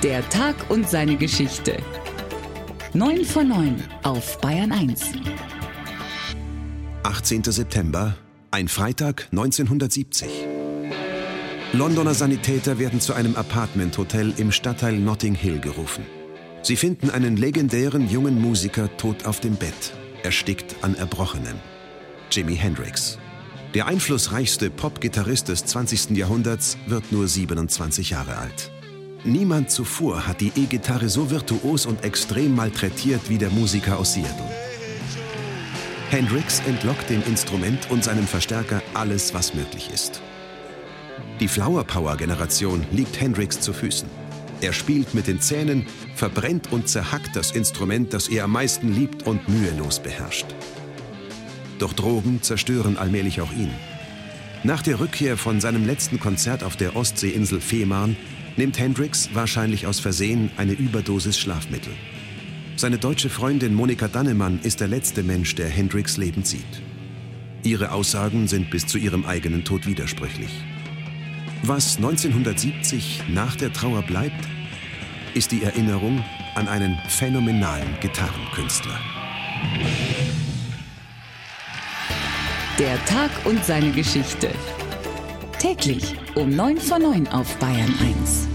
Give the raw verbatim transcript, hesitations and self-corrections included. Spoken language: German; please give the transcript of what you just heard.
Der Tag und seine Geschichte. neun vor neun auf Bayern eins. achtzehnter September, ein Freitag neunzehnhundertsiebzig. Londoner Sanitäter werden zu einem Apartment-Hotel im Stadtteil Notting Hill gerufen. Sie finden einen legendären jungen Musiker tot auf dem Bett, erstickt an Erbrochenem. Jimi Hendrix. Der einflussreichste Pop-Gitarrist des zwanzigsten Jahrhunderts wird nur siebenundzwanzig Jahre alt. Niemand zuvor hat die E-Gitarre so virtuos und extrem malträtiert wie der Musiker aus Seattle. Hendrix entlockt dem Instrument und seinem Verstärker alles, was möglich ist. Die Flower-Power-Generation liegt Hendrix zu Füßen. Er spielt mit den Zähnen, verbrennt und zerhackt das Instrument, das er am meisten liebt und mühelos beherrscht. Doch Drogen zerstören allmählich auch ihn. Nach der Rückkehr von seinem letzten Konzert auf der Ostseeinsel Fehmarn nimmt Hendrix wahrscheinlich aus Versehen eine Überdosis Schlafmittel. Seine deutsche Freundin Monika Dannemann ist der letzte Mensch, der Hendrix lebend sieht. Ihre Aussagen sind bis zu ihrem eigenen Tod widersprüchlich. Was neunzehnhundertsiebzig nach der Trauer bleibt, ist die Erinnerung an einen phänomenalen Gitarrenkünstler. Der Tag und seine Geschichte. Täglich um neun vor neun auf Bayern eins.